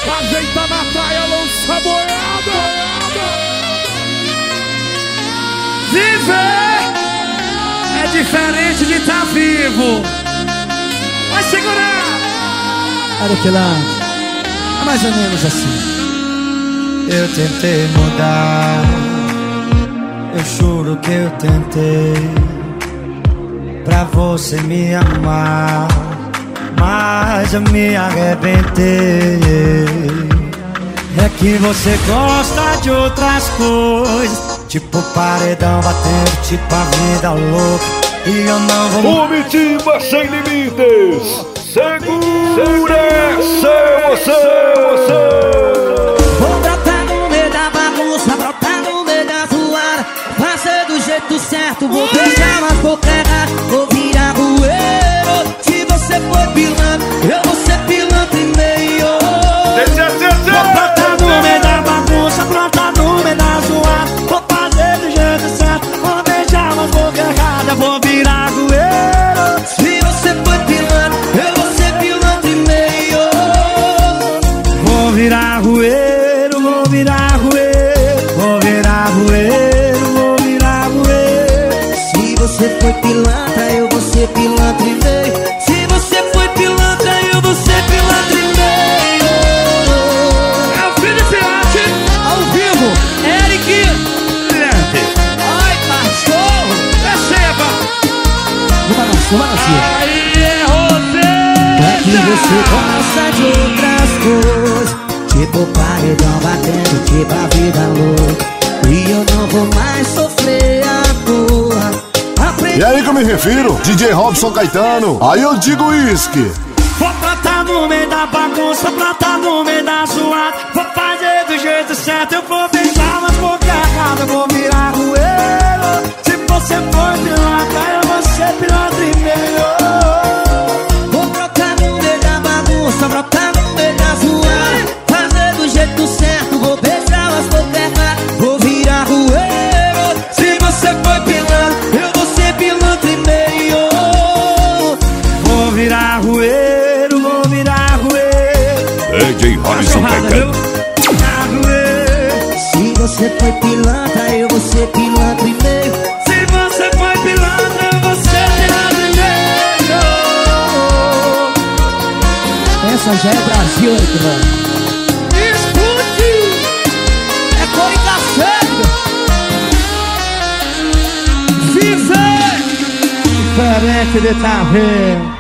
Ajeita na praia, lança boiada. Viver é diferente de estar vivo. Vai segurar. Olha que lá, é mais ou menos assim. Eu tentei mudar, eu juro que eu tentei, pra você me amar, mas eu me arrebentei. É que você gosta de outras coisas, tipo paredão batendo, tipo a vida louca. E eu não vou... Comitiva Sem Limites, segura você. Vou brotar no meio da bagunça, brotar no meio da zoada, fazer do jeito certo, vou beijar mas vou errar, vou virar rueiro. Se você for pilantra, eu vou ser pilantra e meio. Vou brotar no meio da bagunça, brotar no meio da zoada, vou fazer do jeito certo, vou beijar mas vou errar, eu vou virar rueiro. Se você for pilantra, eu vou ser pilantra e meio. Vou virar rueiro, vou virar rueiro, vou virar rueiro, vou virar rueiro. Se você foi pilantra, eu vou ser pilantra e meio. Se você foi pilantra, eu vou ser pilantra e meio. É o Felipe Arte, ao vivo, Eric. Ai, cachorro, receba. Aí é você. É que você gosta de outras coisas, tipo paredão batendo, tipo a vida louca. E eu não vou mais sofrer a porra. E aí que eu me refiro, DJ Robson Caetano. Aí eu digo uísque. Vou brotar no meio da bagunça, brotar no meio da zoada, vou fazer do jeito certo, eu vou beijar mas vou errado, eu vou virar rueiro. Se você for pilantra, eu vou ser pilantra e meio. Vou brotar no meio da bagunça, brotar no meio da zoada, fazer do jeito certo, vou beijar mas vou errar, vou virar rueiro. Se você for pilantra, eu vou ser pilantra e meio. Vou virar rueiro, vou virar rueiro. DJ Robson Caetano. Se você foi pilantra, eu vou ser pilantra e meio. Se você foi pilantra, eu vou ser pilantra e meio. Essa já é Brasil, Eric, mano. Escute. É cor e cacete. Viver Diferente de tá vendo.